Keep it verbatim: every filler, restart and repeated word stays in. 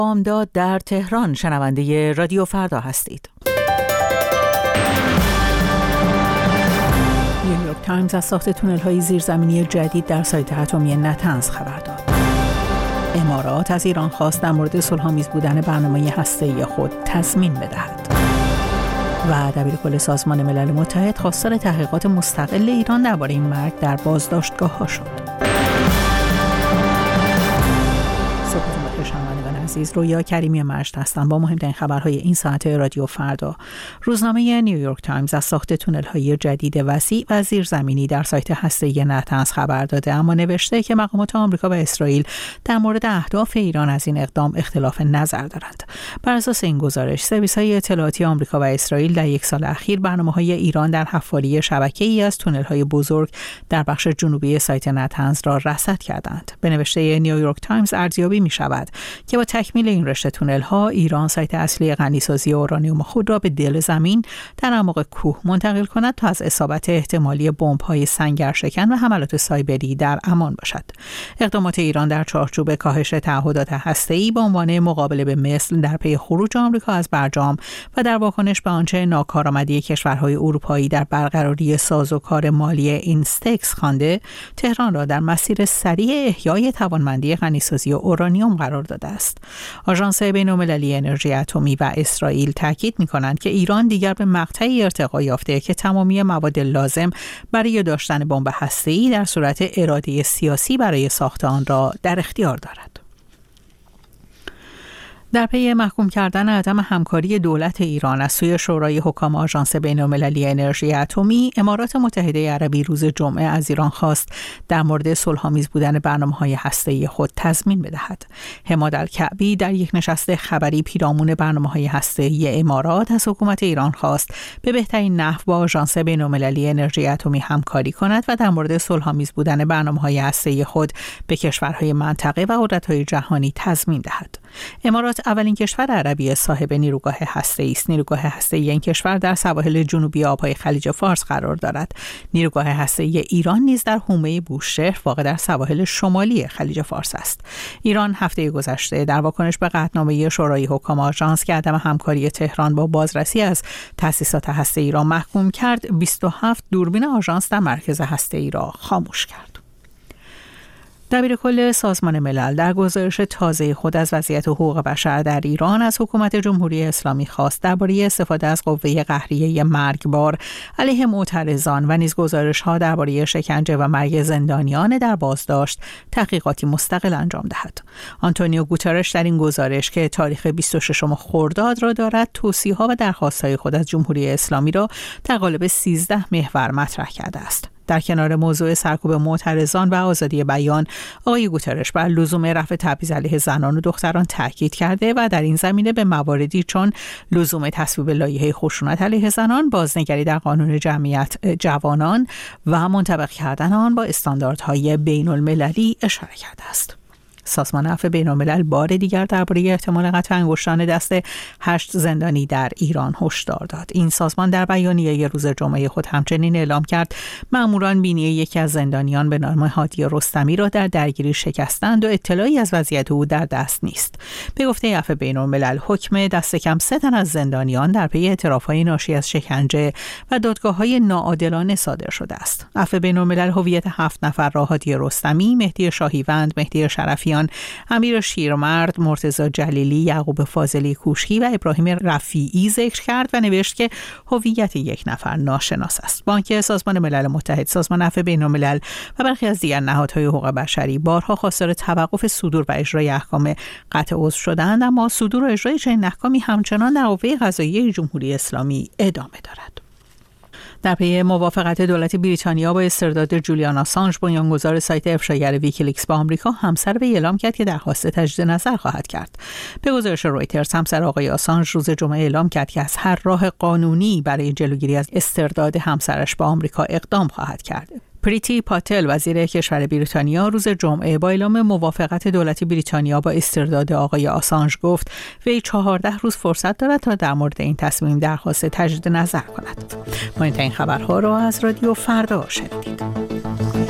بامداد در تهران شنونده رادیو فردا هستید. نیویورک تایمز از ساخت تونل‌های زیرزمینی جدید در سایت اتمی نتنز خبر داد. امارات از ایران خواست در مورد صلح‌آمیز بودن برنامه هسته‌ای خود تضمین بدهد. و دبیرکل سازمان ملل متحد خواستار تحقیقات مستقل ایران درباره این مرگ در بازداشتگاه‌ها شد. شنوندگان عزیز، رویا کریمی مجد هستم با مهمترین خبرهای این ساعت رادیو فردا. روزنامه نیویورک تایمز از ساخت تونل‌های جدید وسیع و زیرزمینی در سایت هسته‌ای نتنز خبر داده، اما نوشته که مقامات آمریکا و اسرائیل در مورد اهداف ایران از این اقدام اختلاف نظر دارند. بر اساس این گزارش، سرویس‌های اطلاعاتی آمریکا و اسرائیل در یک سال اخیر برنامه‌های ایران در حفاری شبکه‌ای از تونل‌های بزرگ در بخش جنوبی سایت نتنز را رصد کردند. به نوشته نیویورک تایمز ارزیابی می‌شود که با تکمیل این رشته تونل‌ها ایران سایت اصلی غنیسازی اورانیوم خود را به دل زمین در اعماق کوه منتقل کند تا از اصابت احتمالی بمب‌های سنگرشکن و حملات سایبری در امان باشد. اقدامات ایران در چارچوب کاهش تعهدات هسته‌ای به عنوان مقابله به مثل در پی خروج آمریکا از برجام و در واکنش به آنچه ناکارآمدی کشورهای اروپایی در برقراری سازوکار مالی اینستکس خوانده، تهران را در مسیر سریع احیای توانمندی غنیسازی اورانیوم قرار داده است. آژانس بین‌المللی انرژی اتمی و اسرائیل تاکید می‌کنند که ایران دیگر به مقطعی ارتقا یافته که تمامی مواد لازم برای داشتن بمب هسته‌ای در صورت اراده سیاسی برای ساخت آن را در اختیار دارد. در پی محکوم کردن عدم همکاری دولت ایران از سوی شورای حکام آژانس بین‌المللی انرژی اتمی، امارات متحده عربی روز جمعه از ایران خواست در مورد صلح‌آمیز بودن برنامه‌های هسته‌ای خود تضمین بدهد. حماد الکعبی در یک نشست خبری پیرامون برنامه‌های هسته‌ای امارات از حکومت ایران خواست به بهترین نحو با آژانس بین‌المللی انرژی اتمی همکاری کند و در مورد صلح‌آمیز بودن برنامه‌های هسته‌ای خود به کشورهای منطقه و قدرت‌های جهانی تضمین دهد. امارات اولین کشور عربی صاحب نیروگاه هسته‌ای است. نیروگاه هسته‌ای این کشور در سواحل جنوبی آب‌های خلیج فارس قرار دارد. نیروگاه هسته‌ای ایران نیز در حومه بوشهر واقع در سواحل شمالی خلیج فارس است. ایران هفته گذشته در واکنش به قطعنامه شورای حکام آژانس که عدم همکاری تهران با بازرسی از تأسیسات هسته‌ای را محکوم کرد، بیست و هفت دوربین آژانس در مرکز هسته‌ای را خاموش کرد. دبیرکل سازمان ملل در گزارش تازه خود از وضعیت حقوق بشر در ایران از حکومت جمهوری اسلامی خواست درباره استفاده از قوه قهریه مرگبار علیه معترضان و نیز گزارش‌ها درباره شکنجه و مرگ زندانیان در بازداشت تحقیقاتی مستقل انجام دهد. آنتونیو گوترش در این گزارش که تاریخ بیست و ششم خرداد را دارد، توصیه‌ها و درخواست‌های خود از جمهوری اسلامی را در قالب سیزده محور مطرح کرده است. در کنار موضوع سرکوب معترضان و آزادی بیان، آقای گوترش بر لزوم رفع تبعیض علیه زنان و دختران تاکید کرده و در این زمینه به مواردی چون لزوم تصویب لایحه خشونت علیه زنان، بازنگری در قانون جمعیت جوانان و منطبق کردن آن با استانداردهای بین‌المللی اشاره کرده است. سازمان عفو بین‌الملل بار دیگر درباره احتمال قطع انگشتان دست هشت زندانی در ایران هشدار داد. این سازمان در بیانیه روز جمعه خود همچنین اعلام کرد مأموران بینی یکی از زندانیان به نام هادی رستمی را در درگیری شکستند و اطلاعی از وضعیت او در دست نیست. به گفته عفو بین‌الملل، حکم دست کم سه تن از زندانیان در پی اعتراف‌های ناشی از شکنجه و دادگاه‌های ناعادلانه صادر شده است. عفو بین‌الملل هویت هفت نفر را هادی رستمی، مهدی شاهیوند، مهدی شرفی، امیر شیرمرد، مرتضی جلیلی، یعقوب فاضلی کوشکی و ابراهیم رفیعی ذکر کرد و نوشت که هویت یک نفر ناشناس است. بانک سازمان ملل متحد، سازمان عفو بین‌الملل و برخی از دیگر نهادهای حقوق بشری بارها خواستار توقف صدور و اجرای احکام قطع عضو شدند، اما صدور و اجرای چنین احکامی همچنان در قوه قضاییه جمهوری اسلامی ادامه دارد. در پی موافقت دولت بریتانیا با استرداد جولیان آسانژ، بنیانگذار سایت افشاگر ویکیلیکس با آمریکا همسر وی اعلام کرد که درخواست تجدید نظر خواهد کرد. به گزارش رویترز، همسر آقای آسانژ روز جمعه اعلام کرد که از هر راه قانونی برای جلوگیری از استرداد همسرش با آمریکا اقدام خواهد کرد. پریتی پاتل، وزیر کشور بریتانیا، روز جمعه با اعلام موافقت دولت بریتانیا با استرداد آقای آسانژ گفت وی چهارده روز فرصت دارد تا در مورد این تصمیم درخواست تجدید نظر کند. ما این خبرها را از رادیو فردا شنیدید.